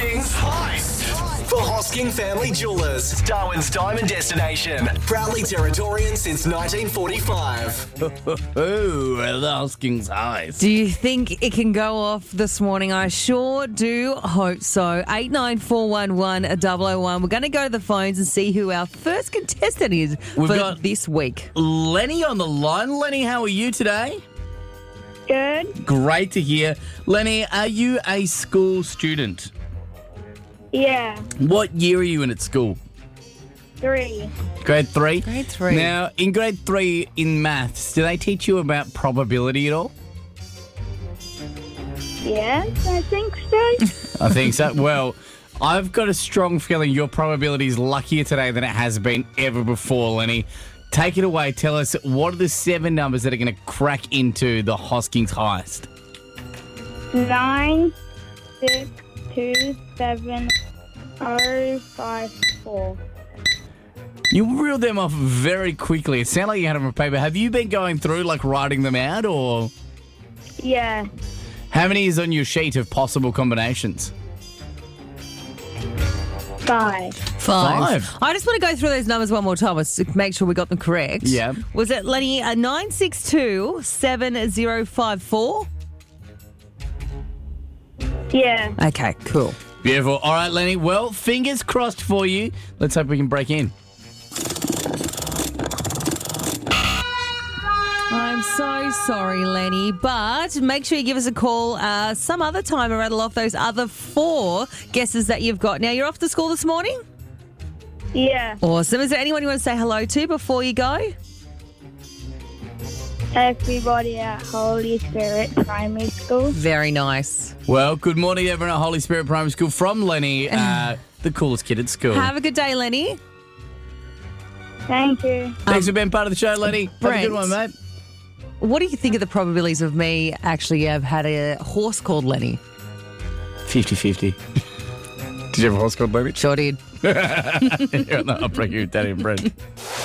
Hosking's Heist for Hosking Family Jewelers, Darwin's diamond destination. Proudly Territorian since 1945. Oh, the Hosking's Heist. Do you think it can go off this morning? I sure do hope so. 89411 We're going to go to the phones and see who our first contestant is We've for got- this week. Lenny on the line. Lenny, how are you today? Good. Great to hear. Lenny, are you a school student? Yeah. What year are you in at school? 3. Grade 3? Grade 3. Now, in grade 3 in maths, do they teach you about probability at all? Yes, I think so. I think so. Well, I've got a strong feeling your probability is luckier today than it has been ever before, Lenny. Take it away. Tell us, what are the 7 numbers that are going to crack into the Hosking's Heist? 9, 6, 2, 7, 0, 5, 4. You reeled them off very quickly. It sounded like you had them on paper. Have you been going through, like, writing them out, or Yeah. how many is on your sheet of possible combinations? 5. Five. I just want to go through those numbers one more time to make sure we got them correct. Yeah. Was it, Lenny, 9627054? Yeah. Okay, cool. Beautiful. All right, Lenny. Well, fingers crossed for you. Let's hope we can break in. I'm so sorry, Lenny, but make sure you give us a call some other time and rattle off those other 4 guesses that you've got. Now, you're off to school this morning? Yeah. Awesome. Is there anyone you want to say hello to before you go? Everybody at Holy Spirit Primary School. Very nice. Well, good morning, everyone at Holy Spirit Primary School from Lenny, the coolest kid at school. Have a good day, Lenny. Thank you. Thanks for being part of the show, Lenny. Have a Brent. good one, mate. What do you think of the probabilities of me actually have had a horse called Lenny? 50-50. Did you have a horse called Lenny? Sure did. Yeah, no, I'll bring you Daddy and Brent.